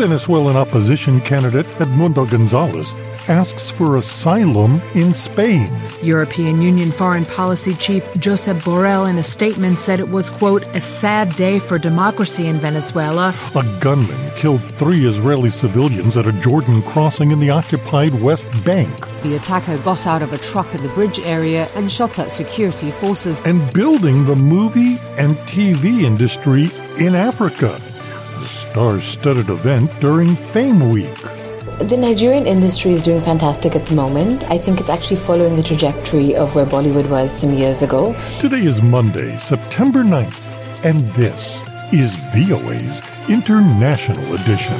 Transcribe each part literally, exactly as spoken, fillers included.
Venezuelan opposition candidate Edmundo Gonzalez asks for asylum in Spain. European Union Foreign Policy Chief Josep Borrell in a statement said it was, quote, a sad day for democracy in Venezuela. A gunman killed three Israeli civilians at a Jordan crossing in the occupied West Bank. The attacker got out of a truck at the bridge area and shot at security forces. And building the movie and T V industry in Africa. A star-studded event during Fame Week. The Nigerian industry is doing fantastic at the moment. I think it's actually following the trajectory of where Bollywood was some years ago. Today is Monday, September ninth, and this is V O A's International Edition.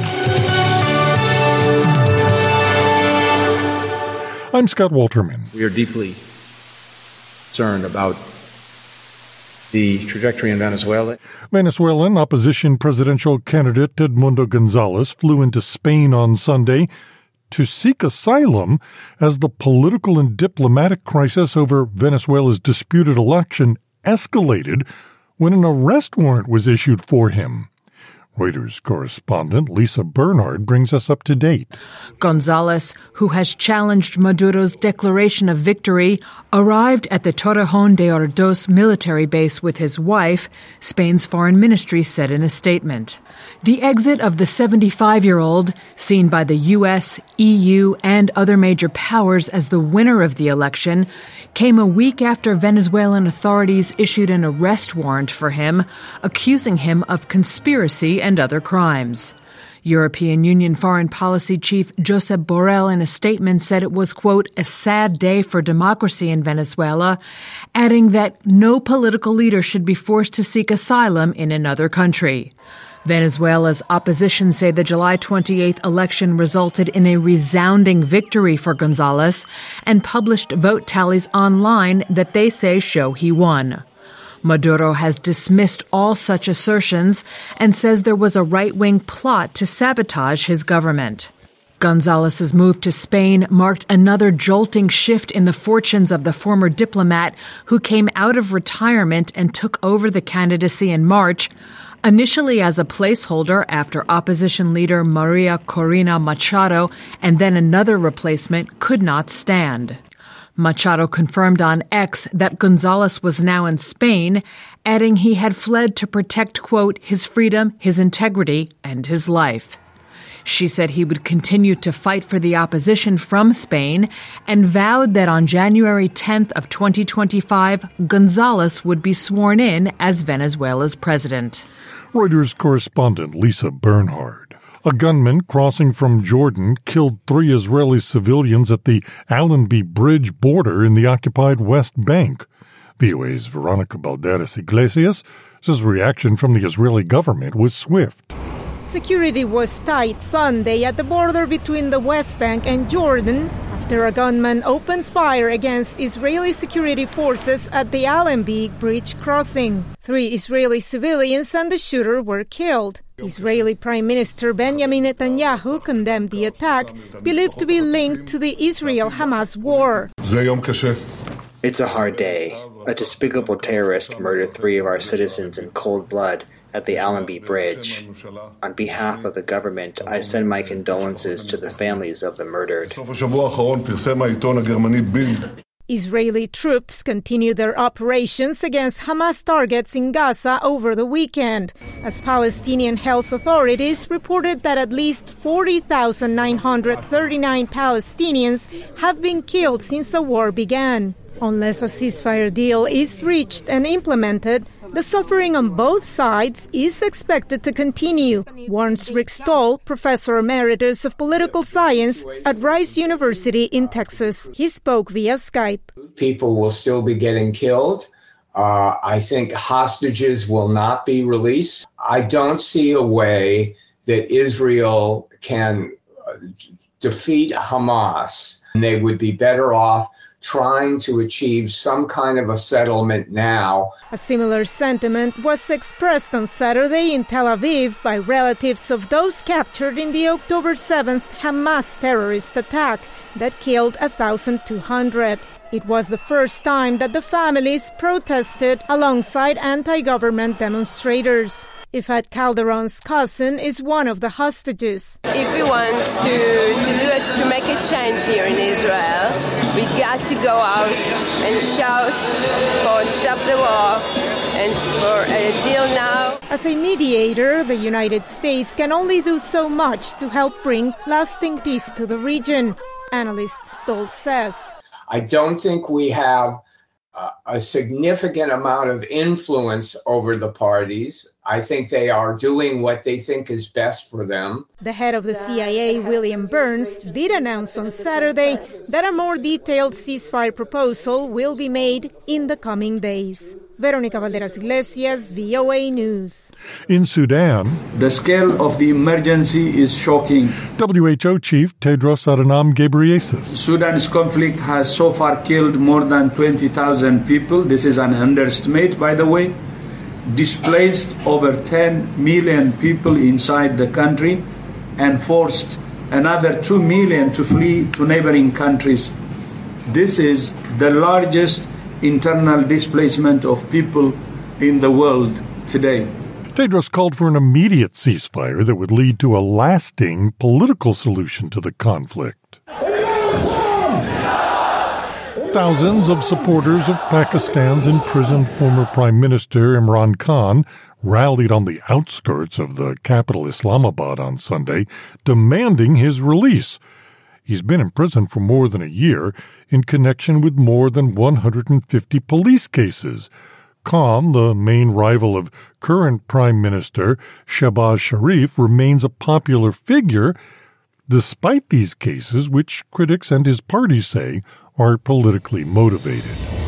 I'm Scott Walterman. We are deeply concerned about the trajectory in Venezuela. Venezuelan opposition presidential candidate Edmundo Gonzalez flew into Spain on Sunday to seek asylum as the political and diplomatic crisis over Venezuela's disputed election escalated when an arrest warrant was issued for him. Reuters correspondent Lisa Bernhard brings us up to date. Gonzalez, who has challenged Maduro's declaration of victory, arrived at the Torrejón de Ardoz military base with his wife, Spain's foreign ministry said in a statement. The exit of the seventy-five-year-old, seen by the U S, E U, and other major powers as the winner of the election, came a week after Venezuelan authorities issued an arrest warrant for him, accusing him of conspiracy and other crimes. European Union Foreign Policy Chief Josep Borrell in a statement said it was, quote, a sad day for democracy in Venezuela, adding that no political leader should be forced to seek asylum in another country. Venezuela's opposition say the July twenty-eighth election resulted in a resounding victory for Gonzalez and published vote tallies online that they say show he won. Maduro has dismissed all such assertions and says there was a right-wing plot to sabotage his government. Gonzalez's move to Spain marked another jolting shift in the fortunes of the former diplomat who came out of retirement and took over the candidacy in March, initially as a placeholder after opposition leader Maria Corina Machado and then another replacement could not stand. Machado confirmed on X that Gonzalez was now in Spain, adding he had fled to protect, quote, his freedom, his integrity, and his life. She said he would continue to fight for the opposition from Spain and vowed that on January tenth of twenty twenty-five, Gonzalez would be sworn in as Venezuela's president. Reuters correspondent Lisa Bernhard. A gunman crossing from Jordan killed three Israeli civilians at the Allenby Bridge border in the occupied West Bank. V O A's Veronica Balderas Iglesias says reaction from the Israeli government was swift. Security was tight Sunday at the border between the West Bank and Jordan after a gunman opened fire against Israeli security forces at the Allenby Bridge crossing. Three Israeli civilians and the shooter were killed. Israeli Prime Minister Benjamin Netanyahu condemned the attack, believed to be linked to the Israel-Hamas war. It's a hard day. A despicable terrorist murdered three of our citizens in cold blood at the Allenby Bridge. On behalf of the government, I send my condolences to the families of the murdered. Israeli troops continue their operations against Hamas targets in Gaza over the weekend, as Palestinian health authorities reported that at least forty thousand nine hundred thirty-nine Palestinians have been killed since the war began. Unless a ceasefire deal is reached and implemented, the suffering on both sides is expected to continue, warns Rick Stoll, professor emeritus of political science at Rice University in Texas. He spoke via Skype. People will still be getting killed. Uh, I think hostages will not be released. I don't see a way that Israel can defeat Hamas, and they would be better off trying to achieve some kind of a settlement now. A similar sentiment was expressed on Saturday in Tel Aviv by relatives of those captured in the October seventh Hamas terrorist attack that killed one thousand two hundred. It was the first time that the families protested alongside anti-government demonstrators. Ifat Calderon's cousin is one of the hostages. If we want to, to, do it, to make a change here in Israel, we got to go out and shout for stop the war and for a deal now. As a mediator, the United States can only do so much to help bring lasting peace to the region, analyst Stolz says. I don't think we have uh, a significant amount of influence over the parties. I think they are doing what they think is best for them. The head of the C I A, William Burns, did announce on Saturday that a more detailed ceasefire proposal will be made in the coming days. Veronica Valderas Iglesias, V O A News. In Sudan, the scale of the emergency is shocking. W H O Chief Tedros Adhanom Ghebreyesus. Sudan's conflict has so far killed more than twenty thousand people. This is an underestimate, by the way. Displaced over ten million people inside the country and forced another two million to flee to neighboring countries. This is the largest internal displacement of people in the world today. Tedros called for an immediate ceasefire that would lead to a lasting political solution to the conflict. Thousands of supporters of Pakistan's imprisoned former Prime Minister Imran Khan rallied on the outskirts of the capital Islamabad on Sunday, demanding his release. He's been in prison for more than a year in connection with more than one hundred fifty police cases. Khan, the main rival of current Prime Minister Shehbaz Sharif, remains a popular figure despite these cases, which critics and his party say are politically motivated.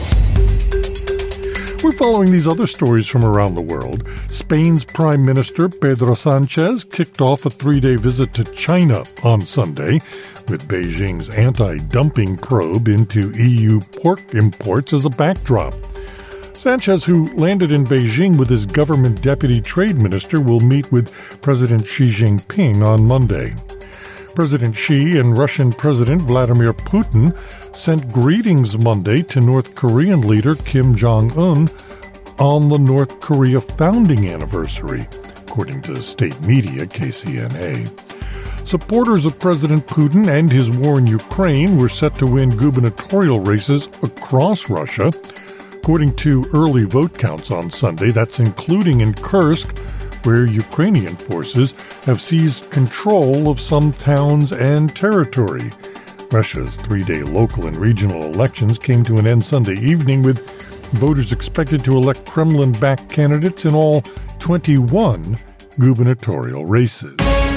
We're following these other stories from around the world. Spain's Prime Minister Pedro Sanchez kicked off a three-day visit to China on Sunday with Beijing's anti-dumping probe into E U pork imports as a backdrop. Sanchez, who landed in Beijing with his government deputy trade minister, will meet with President Xi Jinping on Monday. President Xi and Russian President Vladimir Putin sent greetings Monday to North Korean leader Kim Jong-un on the North Korea founding anniversary, according to state media K C N A. Supporters of President Putin and his war in Ukraine were set to win gubernatorial races across Russia. According to early vote counts on Sunday, that's including in Kursk, where Ukrainian forces have seized control of some towns and territory. Russia's three-day local and regional elections came to an end Sunday evening, with voters expected to elect Kremlin-backed candidates in all twenty-one gubernatorial races.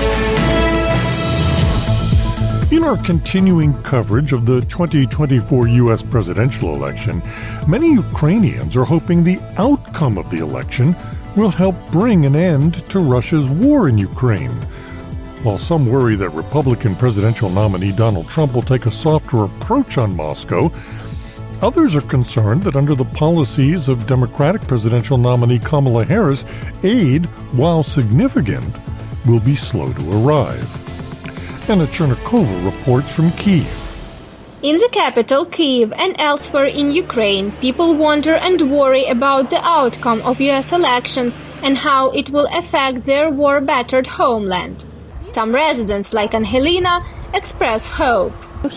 In our continuing coverage of the twenty twenty-four U S presidential election, many Ukrainians are hoping the outcome of the election will help bring an end to Russia's war in Ukraine. While some worry that Republican presidential nominee Donald Trump will take a softer approach on Moscow, others are concerned that under the policies of Democratic presidential nominee Kamala Harris, aid, while significant, will be slow to arrive. Anna Chernikova reports from Kyiv. In the capital, Kyiv, and elsewhere in Ukraine, people wonder and worry about the outcome of U S elections and how it will affect their war-battered homeland. Some residents, like Angelina, express hope.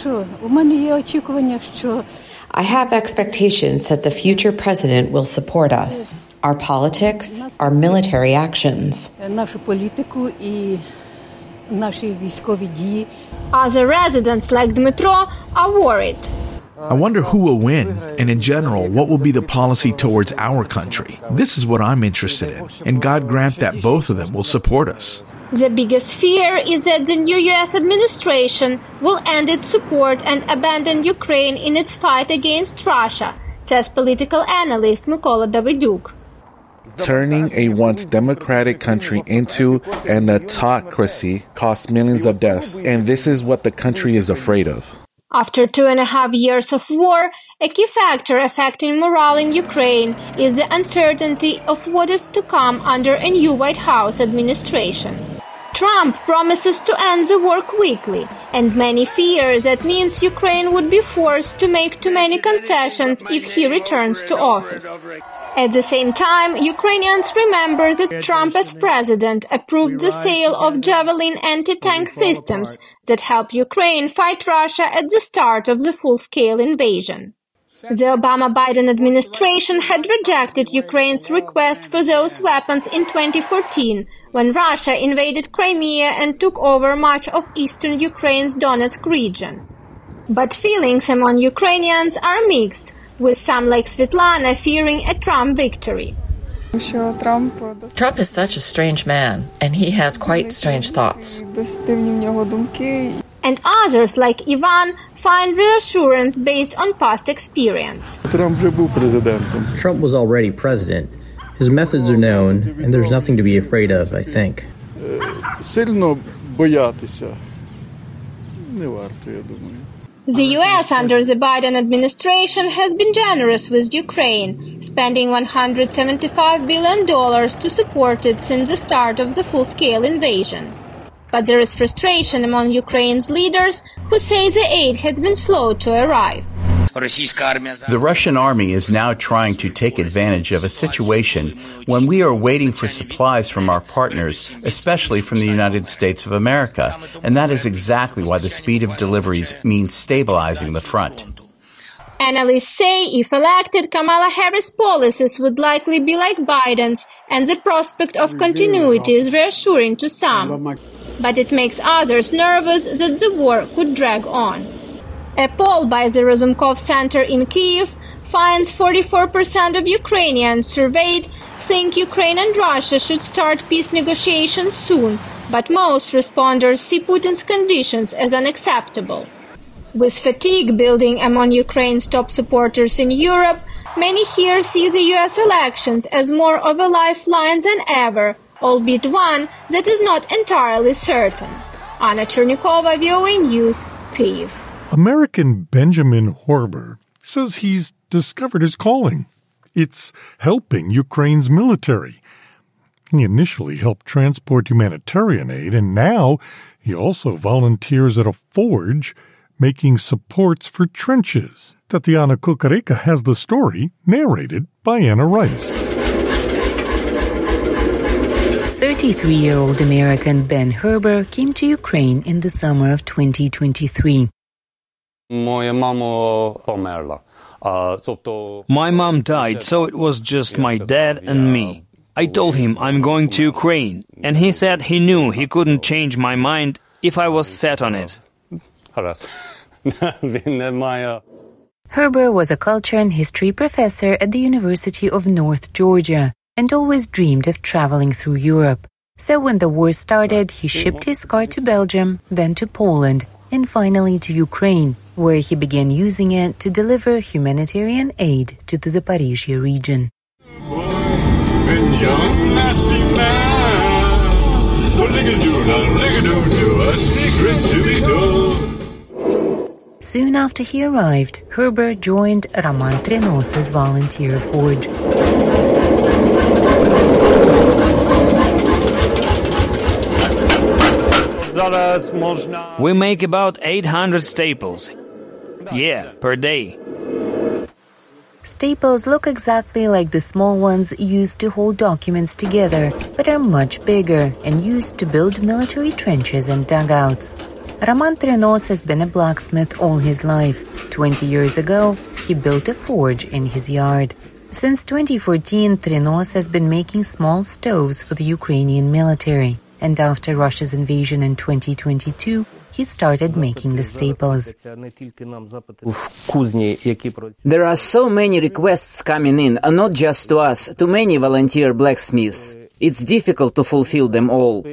I have expectations that the future president will support us, our politics, our military actions. Other residents, like Dmitro, are worried. I wonder who will win, and in general, what will be the policy towards our country. This is what I'm interested in, and God grant that both of them will support us. The biggest fear is that the new U S administration will end its support and abandon Ukraine in its fight against Russia, says political analyst Mykola Daviduk. Turning a once democratic country into an autocracy costs millions of deaths, and this is what the country is afraid of. After two and a half years of war, a key factor affecting morale in Ukraine is the uncertainty of what is to come under a new White House administration. Trump promises to end the war quickly. And many fear that means Ukraine would be forced to make too many concessions if he returns to office. At the same time, Ukrainians remember that Trump as president approved the sale of Javelin anti-tank systems that help Ukraine fight Russia at the start of the full-scale invasion. The Obama-Biden administration had rejected Ukraine's request for those weapons in twenty fourteen, when Russia invaded Crimea and took over much of eastern Ukraine's Donetsk region. But feelings among Ukrainians are mixed, with some like Svetlana fearing a Trump victory. Trump is such a strange man, and he has quite strange thoughts. And others, like Ivan, find reassurance based on past experience. Trump was already president. His methods are known, and there's nothing to be afraid of, I think. The U S under the Biden administration has been generous with Ukraine, spending one hundred seventy-five billion dollars to support it since the start of the full-scale invasion. But there is frustration among Ukraine's leaders who say the aid has been slow to arrive. The Russian army is now trying to take advantage of a situation when we are waiting for supplies from our partners, especially from the United States of America, and that is exactly why the speed of deliveries means stabilizing the front. Analysts say if elected, Kamala Harris' policies would likely be like Biden's, and the prospect of continuity is reassuring to some. But it makes others nervous that the war could drag on. A poll by the Razumkov Center in Kyiv finds forty-four percent of Ukrainians surveyed think Ukraine and Russia should start peace negotiations soon, but most responders see Putin's conditions as unacceptable. With fatigue building among Ukraine's top supporters in Europe, many here see the U S elections as more of a lifeline than ever, albeit one that is not entirely certain. Anna Chernikova, V O A News, Kyiv. American Benjamin Horber says he's discovered his calling. It's helping Ukraine's military. He initially helped transport humanitarian aid, and now he also volunteers at a forge making supports for trenches. Tatiana Kukareka has the story, narrated by Anna Rice. thirty-three-year-old American Ben Herber came to Ukraine in the summer of twenty twenty-three. My mom died, so it was just my dad and me. I told him I'm going to Ukraine, and he said he knew he couldn't change my mind if I was set on it. Herber was a culture and history professor at the University of North Georgia and always dreamed of traveling through Europe. So when the war started, he shipped his car to Belgium, then to Poland, and finally to Ukraine, where he began using it to deliver humanitarian aid to the Zaporizhia region. Soon after he arrived, Herber joined Roman Trinos's volunteer forge. We make about eight hundred staples. Yeah, per day. Staples look exactly like the small ones used to hold documents together, but are much bigger and used to build military trenches and dugouts. Roman Trinos has been a blacksmith all his life. Twenty years ago, he built a forge in his yard. Since twenty fourteen, Trinos has been making small stoves for the Ukrainian military. And after Russia's invasion in twenty twenty-two, he started making the staples. There are so many requests coming in, and not just to us, to many volunteer blacksmiths. It's difficult to fulfill them all.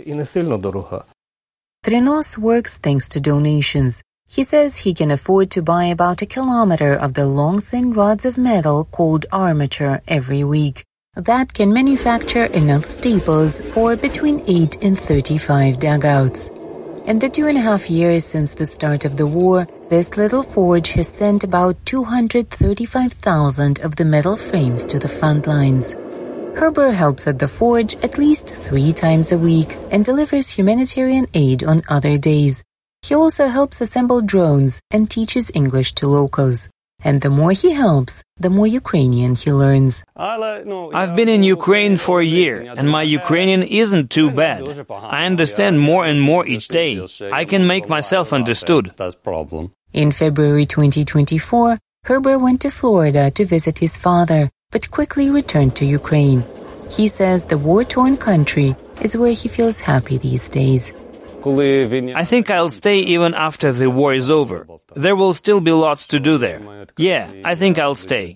Trinos works thanks to donations. He says he can afford to buy about a kilometer of the long, thin rods of metal called armature every week. That can manufacture enough staples for between eight and thirty-five dugouts. In the two and a half years since the start of the war, this little forge has sent about two hundred thirty-five thousand of the metal frames to the front lines. Herber helps at the forge at least three times a week and delivers humanitarian aid on other days. He also helps assemble drones and teaches English to locals. And the more he helps, the more Ukrainian he learns. I've been in Ukraine for a year, and my Ukrainian isn't too bad. I understand more and more each day. I can make myself understood. In February twenty twenty-four, Herbert went to Florida to visit his father, but quickly returned to Ukraine. He says the war-torn country is where he feels happy these days. I think I'll stay even after the war is over. There will still be lots to do there. Yeah, I think I'll stay.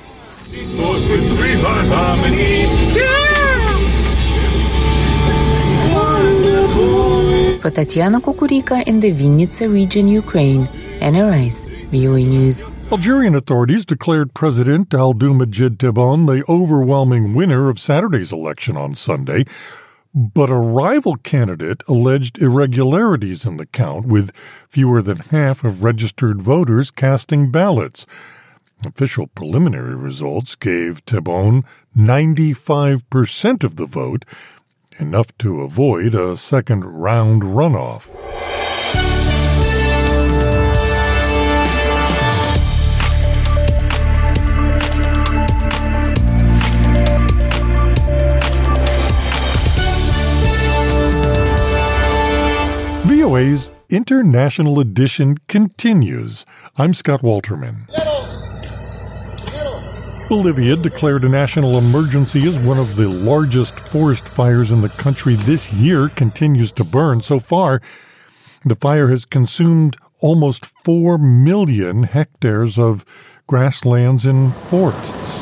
For Tatiana Kukurika in the Vinnytsia region, Ukraine, Anna Rice, V O A News. Algerian authorities declared President Abdelmadjid Tebboune the overwhelming winner of Saturday's election on Sunday, but a rival candidate alleged irregularities in the count, with fewer than half of registered voters casting ballots. Official preliminary results gave Tebboune ninety-five percent of the vote, enough to avoid a second-round runoff. V O A's International Edition continues. I'm Scott Walterman. Bolivia declared a national emergency as one of the largest forest fires in the country this year continues to burn. So far, the fire has consumed almost four million hectares of grasslands and forests.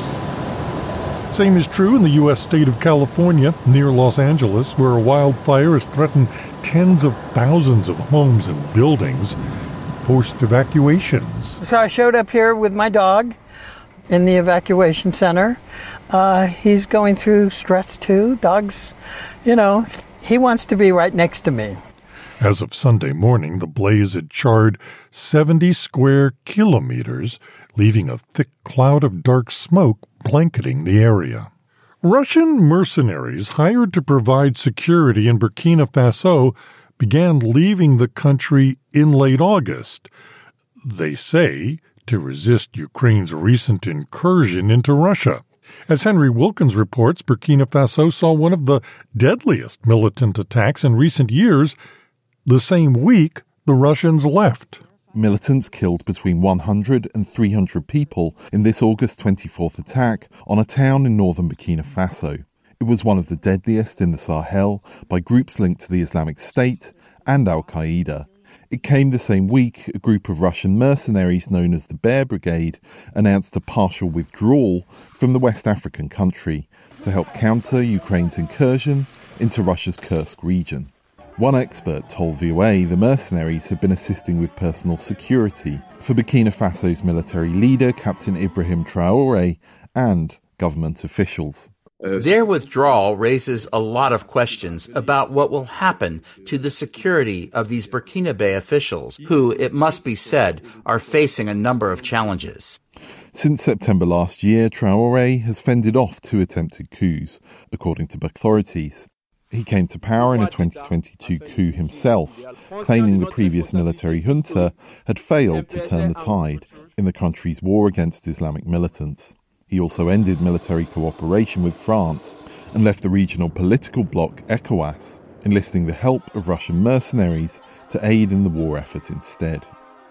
Same is true in the U S state of California, near Los Angeles, where a wildfire has threatened tens of thousands of homes and buildings, forced evacuations. So I showed up here with my dog in the evacuation center. Uh, he's going through stress too. Dogs, you know, he wants to be right next to me. As of Sunday morning, the blaze had charred seventy square kilometers, leaving a thick cloud of dark smoke blanketing the area. Russian mercenaries hired to provide security in Burkina Faso began leaving the country in late August. They say to resist Ukraine's recent incursion into Russia. As Henry Wilkins reports, Burkina Faso saw one of the deadliest militant attacks in recent years. The same week, the Russians left. Militants killed between one hundred and three hundred people in this August twenty-fourth attack on a town in northern Burkina Faso. It was one of the deadliest in the Sahel by groups linked to the Islamic State and Al-Qaeda. It came the same week a group of Russian mercenaries known as the Bear Brigade announced a partial withdrawal from the West African country to help counter Ukraine's incursion into Russia's Kursk region. One expert told V O A the mercenaries had been assisting with personal security for Burkina Faso's military leader, Captain Ibrahim Traoré, and government officials. Their withdrawal raises a lot of questions about what will happen to the security of these Burkinabe officials, who, it must be said, are facing a number of challenges. Since September last year, Traoré has fended off two attempted coups, according to authorities. He came to power in a twenty twenty-two coup himself, claiming the previous military junta had failed to turn the tide in the country's war against Islamic militants. He also ended military cooperation with France and left the regional political bloc ECOWAS, enlisting the help of Russian mercenaries to aid in the war effort instead.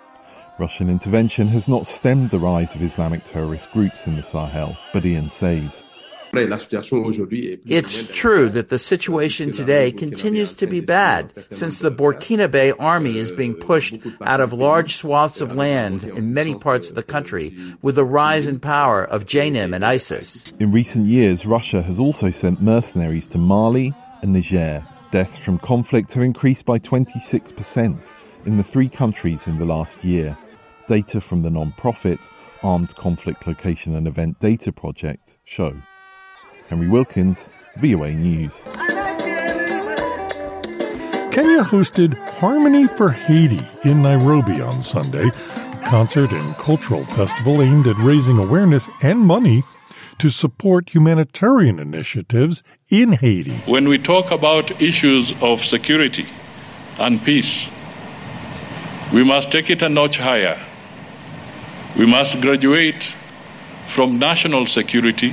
Russian intervention has not stemmed the rise of Islamic terrorist groups in the Sahel, but Ian says. It's true that the situation today continues to be bad, since the Burkinabe army is being pushed out of large swaths of land in many parts of the country with the rise in power of J N I M and ISIS. In recent years, Russia has also sent mercenaries to Mali and Niger. Deaths from conflict have increased by twenty-six percent in the three countries in the last year. Data from the non-profit Armed Conflict Location and Event Data Project show. Henry Wilkins, V O A News. Kenya hosted Harmony for Haiti in Nairobi on Sunday, a concert and cultural festival aimed at raising awareness and money to support humanitarian initiatives in Haiti. When we talk about issues of security and peace, We must take it a notch higher. We must graduate from national security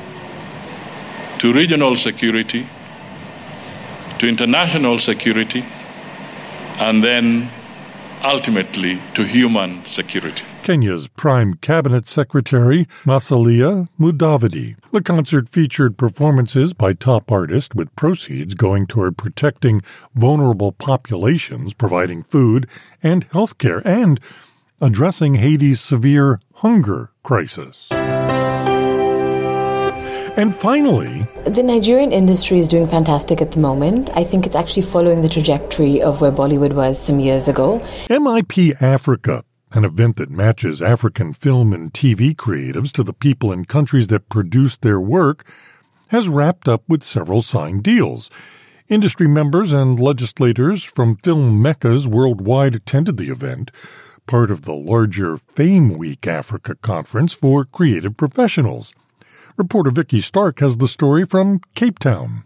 to regional security to international security and then ultimately to human security. Kenya's Prime Cabinet Secretary, Musalia Mudavadi. The concert featured performances by top artists with proceeds going toward protecting vulnerable populations, providing food and health care, and addressing Haiti's severe hunger crisis. And finally, the Nigerian industry is doing fantastic at the moment. I think it's actually following the trajectory of where Bollywood was some years ago. M I P Africa, an event that matches African film and T V creatives to the people and countries that produce their work, has wrapped up with several signed deals. Industry members and legislators from film meccas worldwide attended the event, part of the larger Fame Week Africa conference for creative professionals. Reporter Vicky Stark has the story from Cape Town.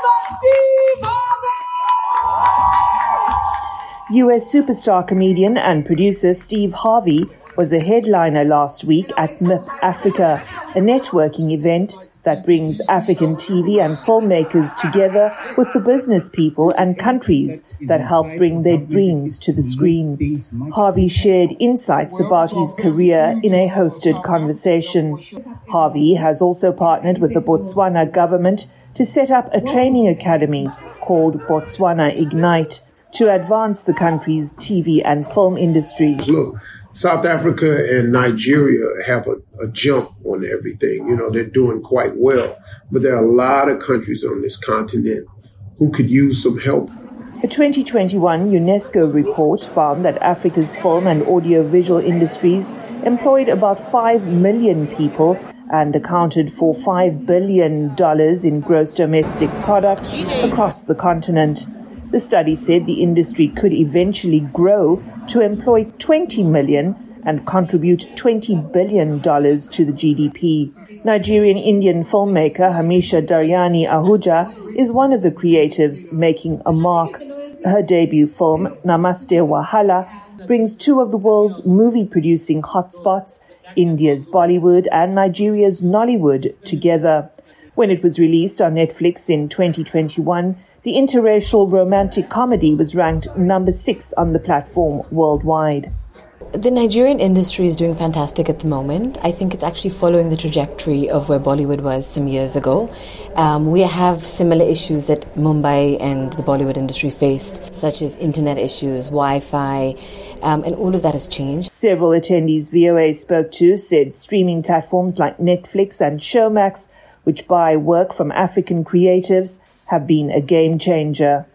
U S superstar comedian and producer Steve Harvey was a headliner last week at M I P Africa, a networking event that brings African T V and filmmakers together with the business people and countries that help bring their dreams to the screen. Harvey shared insights about his career in a hosted conversation. Harvey has also partnered with the Botswana government to set up a training academy called Botswana Ignite to advance the country's T V and film industry. Look, South Africa and Nigeria have a, a jump on everything. You know, they're doing quite well. But there are a lot of countries on this continent who could use some help. A twenty twenty-one UNESCO report found that Africa's film and audiovisual industries employed about five million people and accounted for five billion dollars in gross domestic product across the continent. The study said the industry could eventually grow to employ twenty million and contribute twenty billion dollars to the G D P. Nigerian-Indian filmmaker Hamisha Daryani Ahuja is one of the creatives making a mark. Her debut film, Namaste Wahala, brings two of the world's movie-producing hotspots, India's Bollywood and Nigeria's Nollywood, together. When it was released on Netflix in twenty twenty-one, the interracial romantic comedy was ranked number six on the platform worldwide. The Nigerian industry is doing fantastic at the moment. I think it's actually following the trajectory of where Bollywood was some years ago. Um, we have similar issues that Mumbai and the Bollywood industry faced, such as internet issues, Wi-Fi, um, and all of that has changed. Several attendees V O A spoke to said streaming platforms like Netflix and Showmax, which buy work from African creatives, have been a game changer.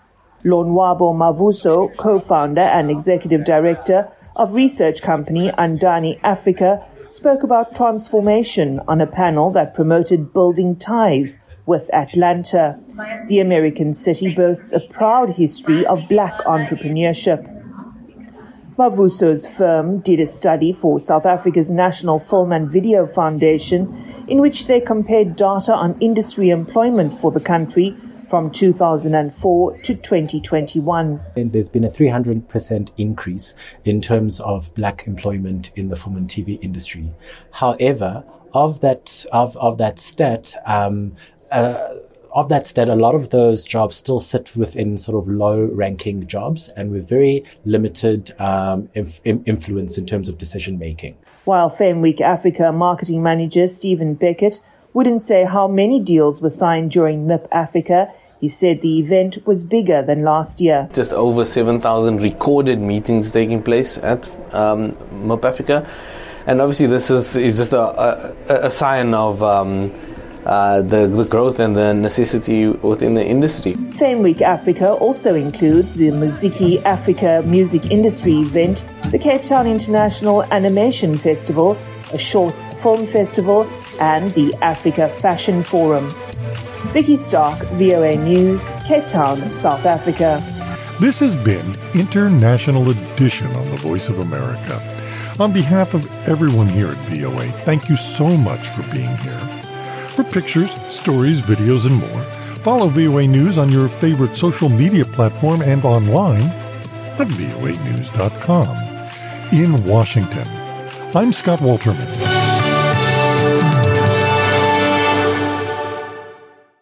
Lonwabo Mavuso, co-founder and executive director of research company Andani Africa, spoke about transformation on a panel that promoted building ties with Atlanta. The American city boasts a proud history of black entrepreneurship. Mavuso's firm did a study for South Africa's National Film and Video Foundation in which they compared data on industry employment for the country from two thousand four to twenty twenty-one. And there's been a three hundred percent increase in terms of black employment in the film and T V industry. However, of that of, of that stat, um, uh, of that stat, a lot of those jobs still sit within sort of low-ranking jobs and with very limited um, inf- influence in terms of decision-making. While Fame Week Africa marketing manager Stephen Beckett wouldn't say how many deals were signed during M I P Africa, he said the event was bigger than last year. Just over seven thousand recorded meetings taking place at um, M I P Africa. And obviously this is, is just a, a, a sign of um, uh, the, the growth and the necessity within the industry. Fame Week Africa also includes the Muziki Africa music industry event, the Cape Town International Animation Festival, a shorts film festival, and the Africa Fashion Forum. Vicky Stark, V O A News, Cape Town, South Africa. This has been International Edition on the Voice of America. On behalf of everyone here at V O A, thank you so much for being here. For pictures, stories, videos, and more, follow V O A News on your favorite social media platform and online. at V O A news dot com. In Washington, I'm Scott Walterman.